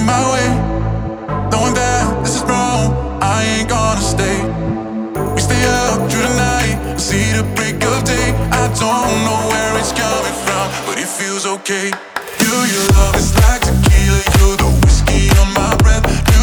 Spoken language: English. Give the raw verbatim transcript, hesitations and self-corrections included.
my way, knowing that this is wrong. I ain't gonna stay. We stay up through the night, see the break of day. I don't know where it's coming from, but it feels okay. You, your love is like tequila, you're the whiskey on my breath.